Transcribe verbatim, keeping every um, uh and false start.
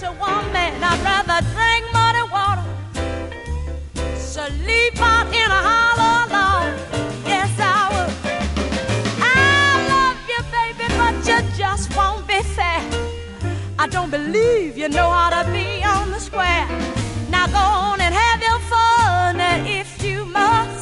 a woman, I'd rather drink muddy water, sleep out in a hollow log. Yes, I would. I love you, baby, but you just won't be fair. I don't believe you know how to be on the square. Now go on and have your fun if you must.